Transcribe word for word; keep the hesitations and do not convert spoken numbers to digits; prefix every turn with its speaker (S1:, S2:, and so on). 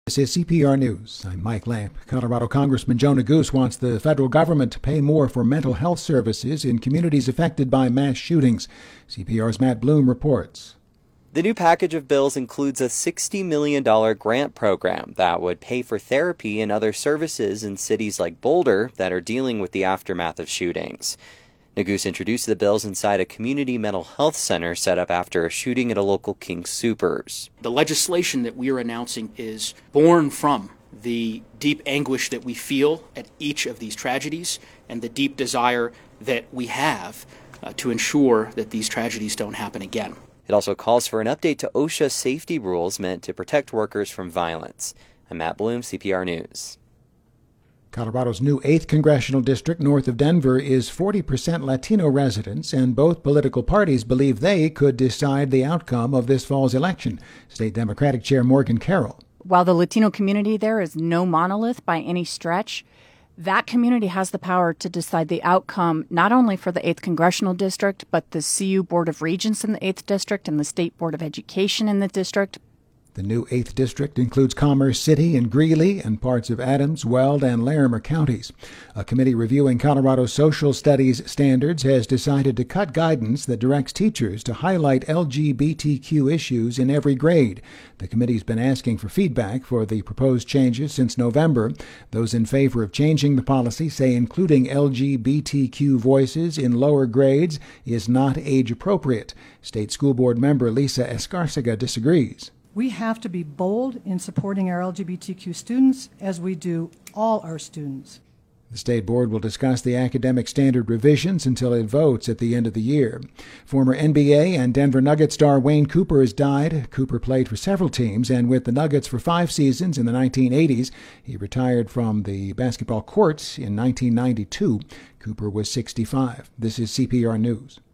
S1: This is C P R News. I'm Mike Lamp. Colorado Congressman Joe Neguse wants the federal government to pay more for mental health services in communities affected by mass shootings. C P R's Matt Bloom reports.
S2: The new package of bills includes a sixty million dollars grant program that would pay for therapy and other services in cities like Boulder that are dealing with the aftermath of shootings. Neguse introduced the bills inside a community mental health center set up after a shooting at a local King Soopers.
S3: The legislation that we are announcing is born from the deep anguish that we feel at each of these tragedies and the deep desire that we have uh, to ensure that these tragedies don't happen again.
S2: It also calls for an update to OSHA safety rules meant to protect workers from violence. I'm Matt Bloom, C P R News.
S1: Colorado's new eighth Congressional District north of Denver is forty percent Latino residents, and both political parties believe they could decide the outcome of this fall's election. State Democratic Chair Morgan Carroll.
S4: While the Latino community there is no monolith by any stretch, that community has the power to decide the outcome not only for the eighth Congressional District, but the C U Board of Regents in the eighth District and the State Board of Education in the district.
S1: The new eighth District includes Commerce City and Greeley and parts of Adams, Weld, and Larimer counties. A committee reviewing Colorado's social studies standards has decided to cut guidance that directs teachers to highlight L G B T Q issues in every grade. The committee's been asking for feedback for the proposed changes since November. Those in favor of changing the policy say including L G B T Q voices in lower grades is not age appropriate. State School Board member Lisa Escarcega disagrees.
S5: We have to be bold in supporting our L G B T Q students, as we do all our students.
S1: The State Board will discuss the academic standard revisions until it votes at the end of the year. Former N B A and Denver Nuggets star Wayne Cooper has died. Cooper played for several teams and with the Nuggets for five seasons in the nineteen eighties. He retired from the basketball courts in nineteen ninety-two. Cooper was sixty-five. This is C P R News.